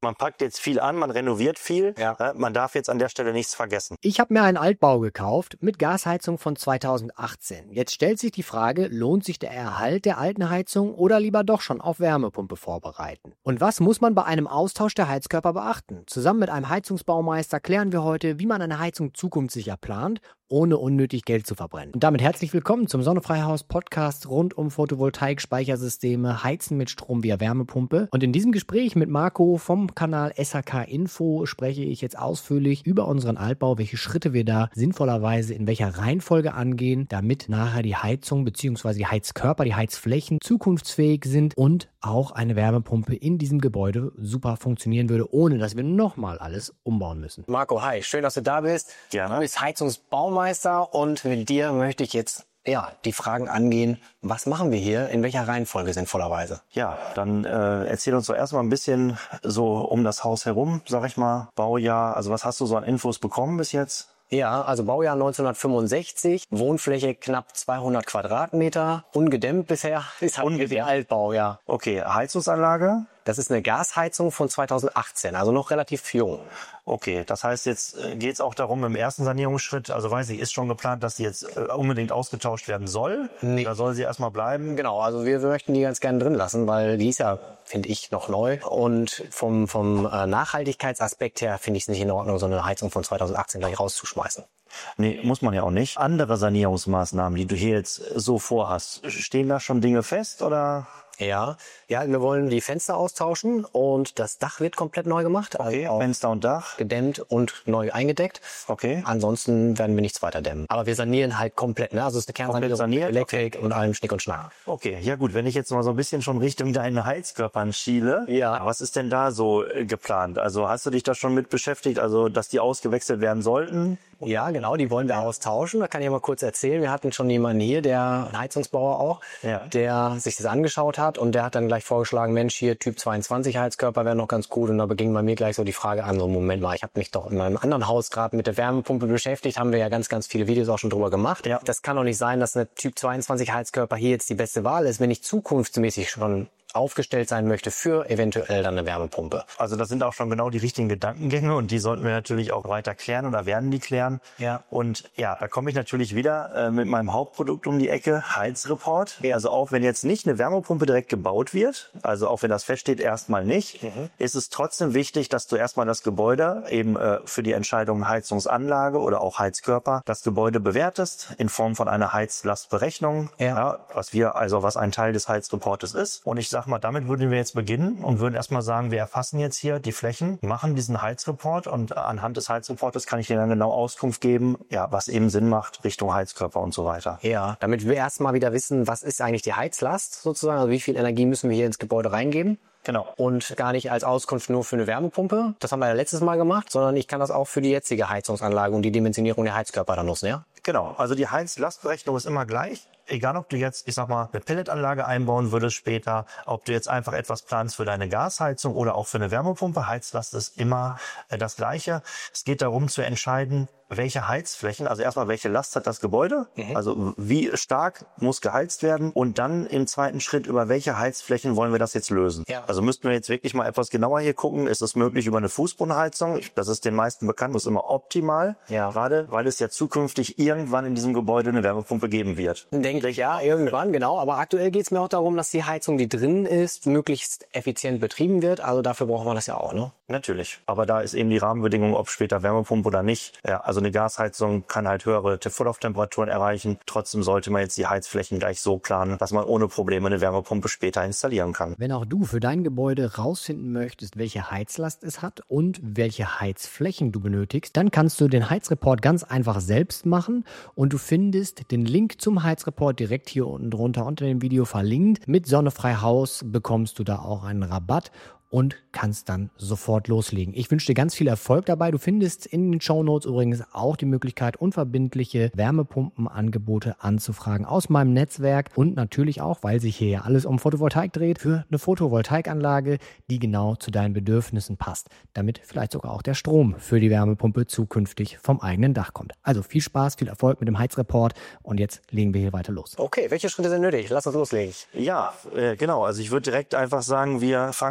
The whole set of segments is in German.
man packt jetzt viel an, man renoviert viel. Ja. Man darf jetzt an der Stelle nichts vergessen. Ich habe mir einen Altbau gekauft mit Gasheizung von 2018. Jetzt stellt sich die Frage, lohnt sich der Erhalt der alten Heizung oder lieber doch schon auf Wärmepumpe vorbereiten? Und was muss man bei einem Austausch der Heizkörper beachten? Zusammen mit einem Heizungsbaumeister klären wir heute, wie man eine Heizung zukunftssicher plant, ohne unnötig Geld zu verbrennen. Und damit herzlich willkommen zum Sonnefreihaus Podcast rund um Photovoltaik, Speichersysteme, Heizen mit Strom via Wärmepumpe. Und in diesem Gespräch mit Marco vom Kanal SHK Info spreche ich jetzt ausführlich über unseren Altbau, welche Schritte wir da sinnvollerweise in welcher Reihenfolge angehen, damit nachher die Heizung bzw. die Heizkörper, die Heizflächen zukunftsfähig sind und auch eine Wärmepumpe in diesem Gebäude super funktionieren würde, ohne dass wir nochmal alles umbauen müssen. Marco, hi, schön, dass du da bist. Gerne. Du bist Heizungsbaumeister und mit dir möchte ich jetzt die Fragen angehen, was machen wir hier, in welcher Reihenfolge sinnvollerweise? Ja, dann erzähl uns doch erstmal ein bisschen so um das Haus herum, sag ich mal, Baujahr, also was hast du so an Infos bekommen bis jetzt? Ja, also Baujahr 1965, Wohnfläche knapp 200 Quadratmeter, ungedämmt bisher, ist halt der Altbau, ja. Okay, Heizungsanlage? Das ist eine Gasheizung von 2018, also noch relativ jung. Okay, das heißt, jetzt geht es auch darum, im ersten Sanierungsschritt, also weiß ich, ist schon geplant, dass die jetzt unbedingt ausgetauscht werden soll? Nee. Da soll sie erstmal bleiben? Genau, also wir möchten die ganz gerne drin lassen, weil die ist ja, finde ich, noch neu. Und vom Nachhaltigkeitsaspekt her finde ich es nicht in Ordnung, so eine Heizung von 2018 gleich rauszuschmeißen. Nee, muss man ja auch nicht. Andere Sanierungsmaßnahmen, die du hier jetzt so vorhast, stehen da schon Dinge fest oder? Ja, wir wollen die Fenster austauschen und das Dach wird komplett neu gemacht. Okay, also Fenster und Dach. Gedämmt und neu eingedeckt. Okay. Ansonsten werden wir nichts weiter dämmen. Aber wir sanieren halt komplett, ne? Also es ist eine Kernsanierung, saniert? Elektrik und allem Schnick und Schnack. Okay, ja gut, wenn ich jetzt mal so ein bisschen schon Richtung deine Heizkörpern schiele, was ist denn da so geplant? Also hast du dich da schon mit beschäftigt, also dass die ausgewechselt werden sollten? Ja, genau, die wollen wir austauschen. Da kann ich mal kurz erzählen. Wir hatten schon jemanden hier, ein Heizungsbauer auch, der sich das angeschaut hat und der hat dann gleich vorgeschlagen, Mensch, hier Typ 22 Heizkörper wäre noch ganz gut. Und da beging bei mir gleich so die Frage an, so Moment mal, ich habe mich doch in meinem anderen Haus gerade mit der Wärmepumpe beschäftigt, haben wir ja ganz, ganz viele Videos auch schon drüber gemacht. Ja. Das kann doch nicht sein, dass eine Typ 22 Heizkörper hier jetzt die beste Wahl ist, wenn ich zukunftsmäßig schon aufgestellt sein möchte für eventuell dann eine Wärmepumpe. Also das sind auch schon genau die richtigen Gedankengänge und die sollten wir natürlich auch weiter klären oder werden die klären. Ja. Und ja, da komme ich natürlich wieder mit meinem Hauptprodukt um die Ecke, Heizreport. Ja. Also auch wenn jetzt nicht eine Wärmepumpe direkt gebaut wird, also auch wenn das feststeht, erstmal nicht, ist es trotzdem wichtig, dass du erstmal das Gebäude eben für die Entscheidung Heizungsanlage oder auch Heizkörper das Gebäude bewertest in Form von einer Heizlastberechnung, was ein Teil des Heizreportes ist. Und ich sag mal, damit würden wir jetzt beginnen und würden erstmal sagen, wir erfassen jetzt hier die Flächen, machen diesen Heizreport und anhand des Heizreportes kann ich dir dann genau Auskunft geben, was eben Sinn macht Richtung Heizkörper und so weiter. Ja, damit wir erstmal wieder wissen, was ist eigentlich die Heizlast sozusagen, also wie viel Energie müssen wir hier ins Gebäude reingeben. Genau. Und gar nicht als Auskunft nur für eine Wärmepumpe. Das haben wir ja letztes Mal gemacht, sondern ich kann das auch für die jetzige Heizungsanlage und die Dimensionierung der Heizkörper dann nutzen, ja? Genau. Also die Heizlastberechnung ist immer gleich. Egal, ob du jetzt, ich sag mal, eine Pelletanlage einbauen würdest später, ob du jetzt einfach etwas planst für deine Gasheizung oder auch für eine Wärmepumpe, Heizlast ist immer das Gleiche. Es geht darum zu entscheiden, welche Heizflächen, also erstmal welche Last hat das Gebäude, also wie stark muss geheizt werden und dann im zweiten Schritt, über welche Heizflächen wollen wir das jetzt lösen. Ja. Also müssten wir jetzt wirklich mal etwas genauer hier gucken, ist es möglich über eine Fußbodenheizung, das ist den meisten bekannt, das ist immer optimal, gerade weil es ja zukünftig irgendwann in diesem Gebäude eine Wärmepumpe geben wird. Denke ich, ja, irgendwann, genau, aber aktuell geht es mir auch darum, dass die Heizung, die drin ist, möglichst effizient betrieben wird, also dafür brauchen wir das ja auch, ne? Natürlich, aber da ist eben die Rahmenbedingung, ob später Wärmepumpe oder nicht. Ja, also eine Gasheizung kann halt höhere Vorlauftemperaturen erreichen. Trotzdem sollte man jetzt die Heizflächen gleich so planen, dass man ohne Probleme eine Wärmepumpe später installieren kann. Wenn auch du für dein Gebäude rausfinden möchtest, welche Heizlast es hat und welche Heizflächen du benötigst, dann kannst du den Heizreport ganz einfach selbst machen und du findest den Link zum Heizreport direkt hier unten drunter unter dem Video verlinkt. Mit Sonnefreihaus bekommst du da auch einen Rabatt und kannst dann sofort loslegen. Ich wünsche dir ganz viel Erfolg dabei. Du findest in den Shownotes übrigens auch die Möglichkeit, unverbindliche Wärmepumpenangebote anzufragen aus meinem Netzwerk und natürlich auch, weil sich hier ja alles um Photovoltaik dreht, für eine Photovoltaikanlage, die genau zu deinen Bedürfnissen passt, damit vielleicht sogar auch der Strom für die Wärmepumpe zukünftig vom eigenen Dach kommt. Also viel Spaß, viel Erfolg mit dem Heizreport und jetzt legen wir hier weiter los. Okay, welche Schritte sind nötig? Lass uns loslegen. Ja, genau. Also ich würde direkt einfach sagen, wir fangen mit unserem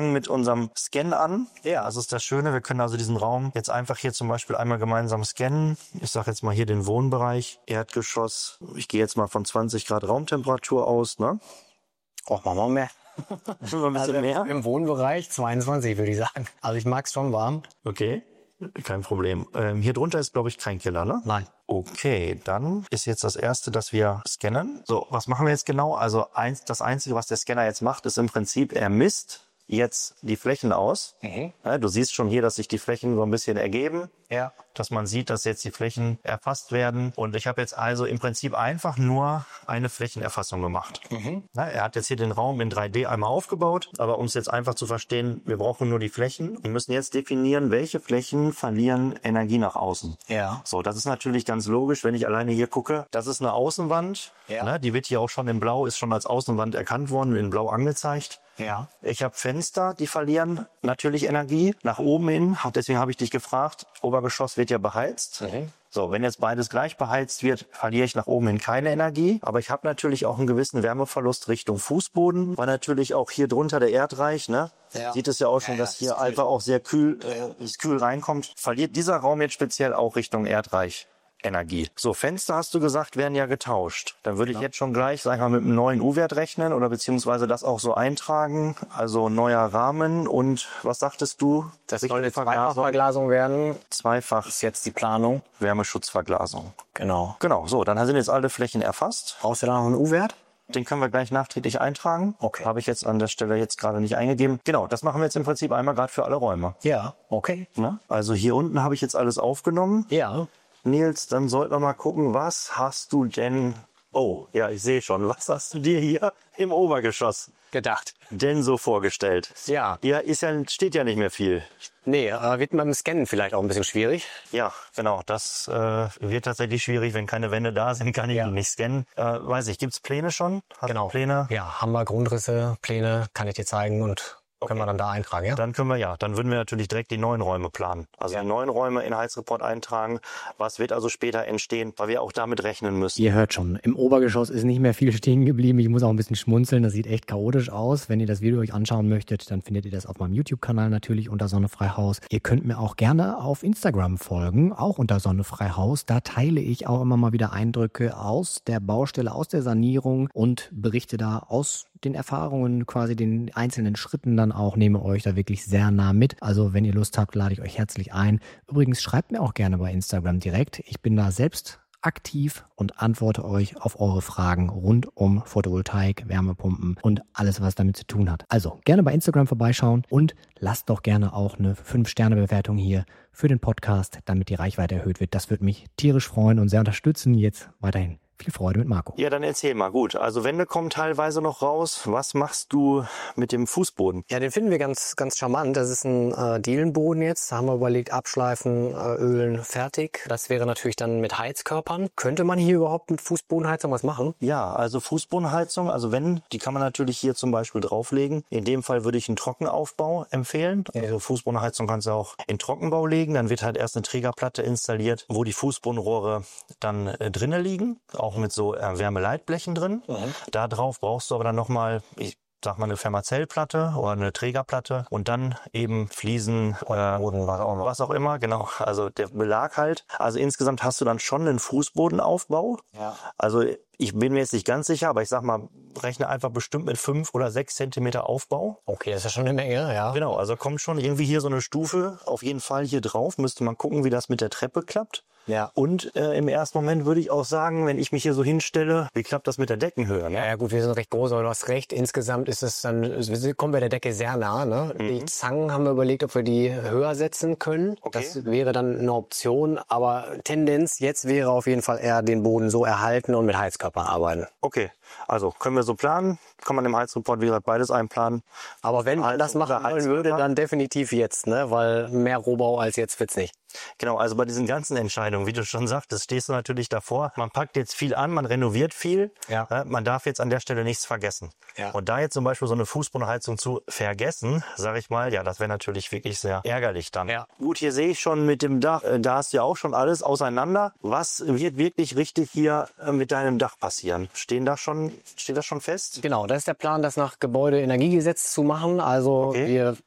unserem Scan an. Ja, das ist das Schöne. Wir können also diesen Raum jetzt einfach hier zum Beispiel einmal gemeinsam scannen. Ich sage jetzt mal hier den Wohnbereich, Erdgeschoss. Ich gehe jetzt mal von 20 Grad Raumtemperatur aus, ne? Och, machen wir mehr. Schon ein bisschen mehr? Im Wohnbereich 22, würde ich sagen. Also ich mag es schon warm. Okay, kein Problem. Hier drunter ist, glaube ich, kein Keller, ne? Nein. Okay, dann ist jetzt das Erste, dass wir scannen. So, was machen wir jetzt genau? Also das Einzige, was der Scanner jetzt macht, ist im Prinzip, er misst jetzt die Flächen aus. Ja, du siehst schon hier, dass sich die Flächen so ein bisschen ergeben. Ja. Dass man sieht, dass jetzt die Flächen erfasst werden. Und ich habe jetzt also im Prinzip einfach nur eine Flächenerfassung gemacht. Ja, er hat jetzt hier den Raum in 3D einmal aufgebaut. Aber um es jetzt einfach zu verstehen, wir brauchen nur die Flächen und müssen jetzt definieren, welche Flächen verlieren Energie nach außen. Ja. So, das ist natürlich ganz logisch, wenn ich alleine hier gucke. Das ist eine Außenwand. Ja. Ne, die wird hier auch schon in Blau, ist schon als Außenwand erkannt worden, in Blau angezeigt. Ja. Ich habe Fenster, die verlieren natürlich Energie nach oben hin. Deswegen habe ich dich gefragt, Obergeschoss wird ja beheizt. So, wenn jetzt beides gleich beheizt wird, verliere ich nach oben hin keine Energie. Aber ich habe natürlich auch einen gewissen Wärmeverlust Richtung Fußboden, weil natürlich auch hier drunter der Erdreich, ne? Ja. Sieht es ja auch schon, dass hier einfach auch sehr kühl reinkommt. Verliert dieser Raum jetzt speziell auch Richtung Erdreich Energie. So, Fenster, hast du gesagt, werden ja getauscht. Dann würde ich jetzt schon gleich, sag ich mal, mit einem neuen U-Wert rechnen oder beziehungsweise das auch so eintragen. Also neuer Rahmen und was sagtest du? Das soll eine Zweifachverglasung werden. Zweifach ist jetzt die Planung. Wärmeschutzverglasung. Genau. Genau, so, dann sind jetzt alle Flächen erfasst. Brauchst du da noch einen U-Wert? Den können wir gleich nachträglich eintragen. Okay. Habe ich jetzt an der Stelle jetzt gerade nicht eingegeben. Genau, das machen wir jetzt im Prinzip einmal gerade für alle Räume. Ja, okay. Na? Also hier unten habe ich jetzt alles aufgenommen. Ja. Nils, dann sollten wir mal gucken, was hast du denn... Oh, ja, ich sehe schon. Was hast du dir hier im Obergeschoss gedacht denn so vorgestellt? Ja. Ja, steht ja nicht mehr viel. Nee, wird beim Scannen vielleicht auch ein bisschen schwierig. Ja, genau. Das wird tatsächlich schwierig. Wenn keine Wände da sind, kann ich die nicht scannen. Weiß ich, gibt's Pläne schon? Hast du Pläne? Ja, haben wir Grundrisse, Pläne, kann ich dir zeigen und... Können wir dann da eintragen, ja? Dann dann würden wir natürlich direkt die neuen Räume planen. Also die neuen Räume in Heizreport eintragen. Was wird also später entstehen, weil wir auch damit rechnen müssen. Ihr hört schon, im Obergeschoss ist nicht mehr viel stehen geblieben. Ich muss auch ein bisschen schmunzeln, das sieht echt chaotisch aus. Wenn ihr das Video euch anschauen möchtet, dann findet ihr das auf meinem YouTube-Kanal natürlich unter Sonnefreihaus. Ihr könnt mir auch gerne auf Instagram folgen, auch unter Sonnefreihaus. Da teile ich auch immer mal wieder Eindrücke aus der Baustelle, aus der Sanierung und berichte da aus den Erfahrungen, quasi den einzelnen Schritten dann auch, nehme euch da wirklich sehr nah mit. Also wenn ihr Lust habt, lade ich euch herzlich ein. Übrigens schreibt mir auch gerne bei Instagram direkt. Ich bin da selbst aktiv und antworte euch auf eure Fragen rund um Photovoltaik, Wärmepumpen und alles, was damit zu tun hat. Also gerne bei Instagram vorbeischauen und lasst doch gerne auch eine 5-Sterne-Bewertung hier für den Podcast, damit die Reichweite erhöht wird. Das würde mich tierisch freuen und sehr unterstützen. Jetzt weiterhin viel Freude mit Marco. Ja, dann erzähl mal. Gut, also Wände kommen teilweise noch raus. Was machst du mit dem Fußboden? Ja, den finden wir ganz, ganz charmant. Das ist ein Dielenboden jetzt. Da haben wir überlegt, abschleifen, ölen, fertig. Das wäre natürlich dann mit Heizkörpern. Könnte man hier überhaupt mit Fußbodenheizung was machen? Ja, also Fußbodenheizung, die kann man natürlich hier zum Beispiel drauflegen. In dem Fall würde ich einen Trockenaufbau empfehlen. Also Fußbodenheizung kannst du auch in Trockenbau legen. Dann wird halt erst eine Trägerplatte installiert, wo die Fußbodenrohre dann drinnen liegen. Auch mit so Wärmeleitblechen drin. Da drauf brauchst du aber dann nochmal, ich sag mal, eine Fermazellplatte oder eine Trägerplatte und dann eben Fliesen oder was auch immer, genau. Also der Belag halt. Also insgesamt hast du dann schon einen Fußbodenaufbau. Ja. Also ich bin mir jetzt nicht ganz sicher, aber ich sag mal, rechne einfach bestimmt mit 5 oder 6 Zentimeter Aufbau. Okay, das ist ja schon eine Menge, ja. Genau, also kommt schon irgendwie hier so eine Stufe auf jeden Fall hier drauf. Müsste man gucken, wie das mit der Treppe klappt. Ja. Und im ersten Moment würde ich auch sagen, wenn ich mich hier so hinstelle, wie klappt das mit der Deckenhöhe? Ne? Ja gut, wir sind recht groß, aber du hast recht. Insgesamt ist es dann, kommen wir der Decke sehr nah. Ne? Die Zangen haben wir überlegt, ob wir die höher setzen können. Okay. Das wäre dann eine Option, aber Tendenz jetzt wäre auf jeden Fall eher den Boden so erhalten und mit Heizkörpern arbeiten. Okay, also können wir so planen, kann man im Heizreport, wie gesagt, beides einplanen. Aber wenn man das machen wollen würde, dann definitiv jetzt, ne? Weil mehr Rohbau als jetzt wird's nicht. Genau, also bei diesen ganzen Entscheidungen, wie du schon sagtest, stehst du natürlich davor. Man packt jetzt viel an, man renoviert viel. Ja. Man darf jetzt an der Stelle nichts vergessen. Ja. Und da jetzt zum Beispiel so eine Fußbodenheizung zu vergessen, sage ich mal, ja, das wäre natürlich wirklich sehr ärgerlich dann. Ja. Gut, hier sehe ich schon mit dem Dach, da hast du ja auch schon alles auseinander. Was wird wirklich richtig hier mit deinem Dach passieren? Steht das schon fest? Genau, das ist der Plan, das nach Gebäudeenergiegesetz zu machen. Also wir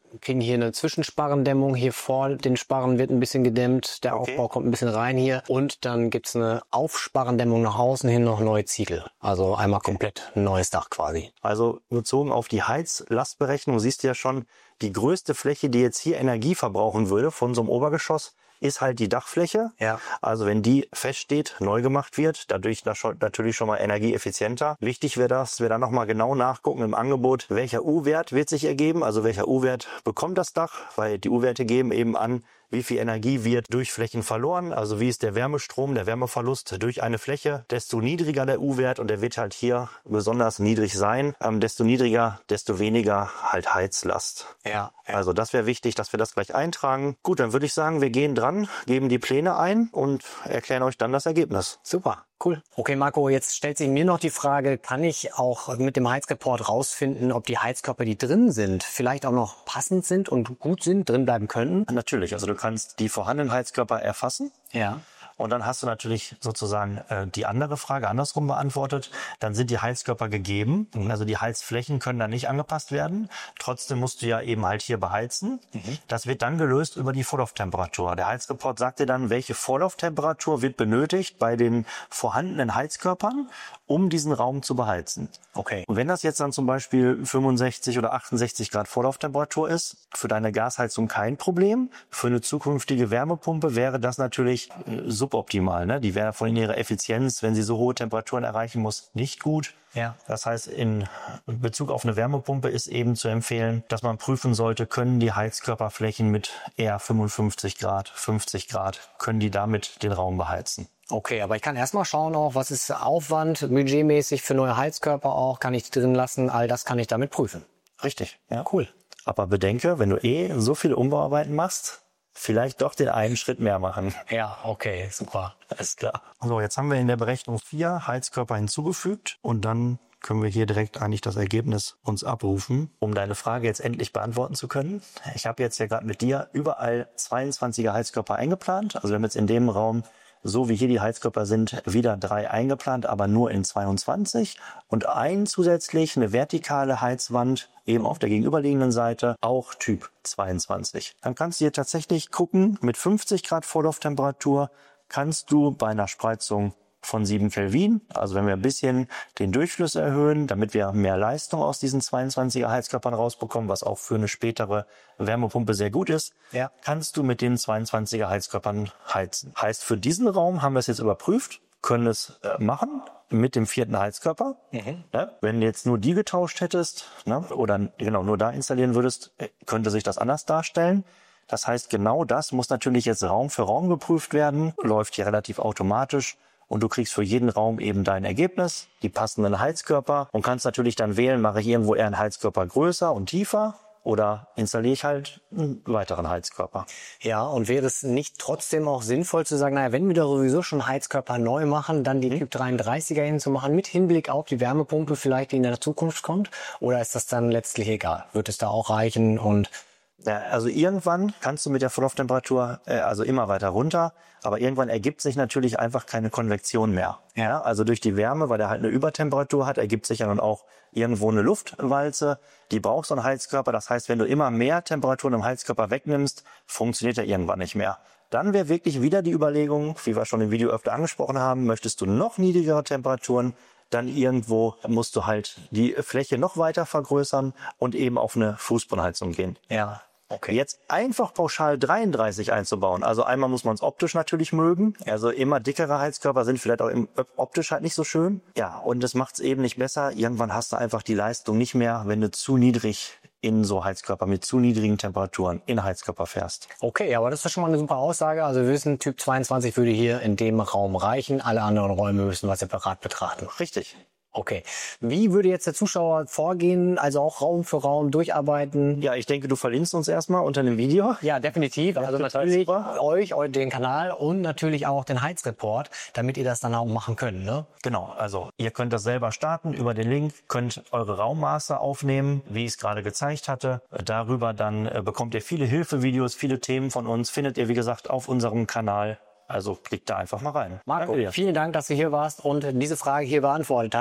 kriegen hier eine Zwischensparrendämmung. Hier vor den Sparren wird ein bisschen gedämmt. Der Aufbau kommt ein bisschen rein hier. Und dann gibt's eine Aufsparrendämmung nach außen hin, noch neue Ziegel. Also einmal komplett ein neues Dach quasi. Also bezogen auf die Heizlastberechnung siehst du ja schon, die größte Fläche, die jetzt hier Energie verbrauchen würde von so einem Obergeschoss, ist halt die Dachfläche. Ja. Also wenn die feststeht, neu gemacht wird, dadurch natürlich schon mal energieeffizienter. Wichtig wäre, dass wir dann nochmal genau nachgucken im Angebot, welcher U-Wert wird sich ergeben, also welcher U-Wert bekommt das Dach, weil die U-Werte geben eben an, wie viel Energie wird durch Flächen verloren, also wie ist der Wärmestrom, der Wärmeverlust durch eine Fläche. Desto niedriger der U-Wert, und der wird halt hier besonders niedrig sein, desto niedriger, desto weniger halt Heizlast. Ja. Also das wäre wichtig, dass wir das gleich eintragen. Gut, dann würde ich sagen, wir gehen dran, geben die Pläne ein und erklären euch dann das Ergebnis. Super, cool. Okay, Marco, jetzt stellt sich mir noch die Frage, kann ich auch mit dem Heizreport rausfinden, ob die Heizkörper, die drin sind, vielleicht auch noch passend sind und gut sind, drin bleiben könnten? Natürlich, also du kannst die vorhandenen Heizkörper erfassen. Ja. Und dann hast du natürlich sozusagen die andere Frage andersrum beantwortet. Dann sind die Heizkörper gegeben. Also die Heizflächen können dann nicht angepasst werden. Trotzdem musst du ja eben halt hier beheizen. Das wird dann gelöst über die Vorlauftemperatur. Der Heizreport sagt dir dann, welche Vorlauftemperatur wird benötigt bei den vorhandenen Heizkörpern, um diesen Raum zu beheizen. Okay. Und wenn das jetzt dann zum Beispiel 65 oder 68 Grad Vorlauftemperatur ist, für deine Gasheizung kein Problem. Für eine zukünftige Wärmepumpe wäre das natürlich suboptimal. Ne? Die wäre von ihrer Effizienz, wenn sie so hohe Temperaturen erreichen muss, nicht gut. Ja. Das heißt, in Bezug auf eine Wärmepumpe ist eben zu empfehlen, dass man prüfen sollte, können die Heizkörperflächen mit eher 55 Grad, 50 Grad, können die damit den Raum beheizen. Okay, aber ich kann erstmal schauen auch, was ist Aufwand, budgetmäßig für neue Heizkörper auch, kann ich die drin lassen, all das kann ich damit prüfen. Richtig, ja. Cool. Aber bedenke, wenn du so viele Umbauarbeiten machst, vielleicht doch den einen Schritt mehr machen. Ja, okay, super. Alles klar. So, jetzt haben wir in der Berechnung 4 Heizkörper hinzugefügt und dann können wir hier direkt eigentlich das Ergebnis uns abrufen, um deine Frage jetzt endlich beantworten zu können. Ich habe jetzt ja gerade mit dir überall 22er Heizkörper eingeplant. Also wir haben jetzt in dem Raum, so wie hier die Heizkörper sind, wieder 3 eingeplant, aber nur in 22 und zusätzlich eine vertikale Heizwand eben auf der gegenüberliegenden Seite, auch Typ 22. Dann kannst du hier tatsächlich gucken, mit 50 Grad Vorlauftemperatur kannst du bei einer Spreizung von 7 Kelvin, also wenn wir ein bisschen den Durchfluss erhöhen, damit wir mehr Leistung aus diesen 22er Heizkörpern rausbekommen, was auch für eine spätere Wärmepumpe sehr gut ist, kannst du mit den 22er Heizkörpern heizen. Heißt, für diesen Raum haben wir es jetzt überprüft, können es machen mit dem 4. Heizkörper. Ne? Wenn du jetzt nur die getauscht hättest, ne? Oder genau nur da installieren würdest, könnte sich das anders darstellen. Das heißt, genau das muss natürlich jetzt Raum für Raum geprüft werden, läuft hier relativ automatisch. Und du kriegst für jeden Raum eben dein Ergebnis, die passenden Heizkörper und kannst natürlich dann wählen, mache ich irgendwo eher einen Heizkörper größer und tiefer oder installiere ich halt einen weiteren Heizkörper. Ja, und wäre es nicht trotzdem auch sinnvoll zu sagen, naja, wenn wir da sowieso schon Heizkörper neu machen, dann die Typ 33er hinzumachen, mit Hinblick auf die Wärmepumpe vielleicht, die in der Zukunft kommt? Oder ist das dann letztlich egal? Wird es da auch reichen und... Ja, also irgendwann kannst du mit der Vorlauftemperatur also immer weiter runter, aber irgendwann ergibt sich natürlich einfach keine Konvektion mehr. Ja, also durch die Wärme, weil der halt eine Übertemperatur hat, ergibt sich ja dann auch irgendwo eine Luftwalze. Die braucht so ein Heizkörper. Das heißt, wenn du immer mehr Temperaturen im Heizkörper wegnimmst, funktioniert er irgendwann nicht mehr. Dann wäre wirklich wieder die Überlegung, wie wir schon im Video öfter angesprochen haben, möchtest du noch niedrigere Temperaturen, dann irgendwo musst du halt die Fläche noch weiter vergrößern und eben auf eine Fußbodenheizung gehen. Ja. Okay. Jetzt einfach pauschal 33 einzubauen. Also einmal muss man es optisch natürlich mögen. Also immer dickere Heizkörper sind vielleicht auch optisch halt nicht so schön. Ja, und das macht es eben nicht besser. Irgendwann hast du einfach die Leistung nicht mehr, wenn du zu niedrig in so Heizkörper mit zu niedrigen Temperaturen in Heizkörper fährst. Okay, aber das ist schon mal eine super Aussage. Also wir wissen, Typ 22 würde hier in dem Raum reichen. Alle anderen Räume müssen wir separat betrachten. Richtig. Okay. Wie würde jetzt der Zuschauer vorgehen? Also auch Raum für Raum durcharbeiten? Ja, ich denke, du verlinkst uns erstmal unter dem Video. Ja, definitiv. Also natürlich euch den Kanal und natürlich auch den Heizreport, damit ihr das dann auch machen könnt, ne? Genau. Also ihr könnt das selber starten über den Link, könnt eure Raummaße aufnehmen, wie ich es gerade gezeigt hatte. Darüber dann bekommt ihr viele Hilfevideos, viele Themen von uns. Findet ihr, wie gesagt, auf unserem Kanal. Also klickt da einfach mal rein. Marco, vielen Dank, dass du hier warst und diese Frage hier beantwortet hast.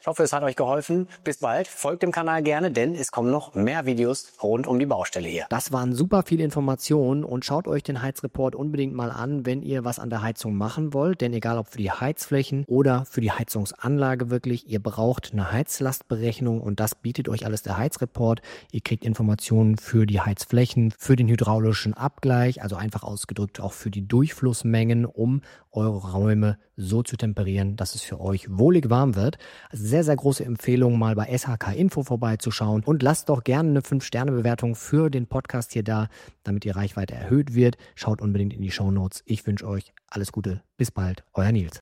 Ich hoffe, es hat euch geholfen. Bis bald. Folgt dem Kanal gerne, denn es kommen noch mehr Videos rund um die Baustelle hier. Das waren super viele Informationen und schaut euch den Heizreport unbedingt mal an, wenn ihr was an der Heizung machen wollt. Denn egal ob für die Heizflächen oder für die Heizungsanlage wirklich, ihr braucht eine Heizlastberechnung und das bietet euch alles der Heizreport. Ihr kriegt Informationen für die Heizflächen, für den hydraulischen Abgleich, also einfach ausgedrückt auch für die Durchflussmengen, um eure Räume so zu temperieren, dass es für euch wohlig warm wird. Also sehr, sehr große Empfehlung, mal bei SHK Info vorbeizuschauen und lasst doch gerne eine 5-Sterne-Bewertung für den Podcast hier da, damit die Reichweite erhöht wird. Schaut unbedingt in die Shownotes. Ich wünsche euch alles Gute. Bis bald. Euer Nils.